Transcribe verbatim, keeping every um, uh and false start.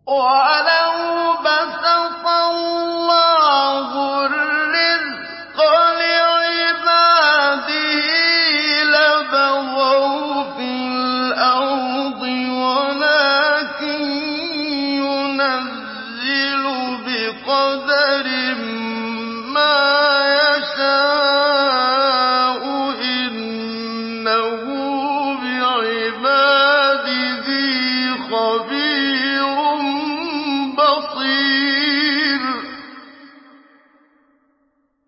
وَلَوْ بَسَطَ اللَّهُ الرِّزْقَ لِعِبَادِهِ لَبَغَوْا فِي الْأَرْضِ وَلَٰكِن يُنَزِّلُ بِقَدَرٍ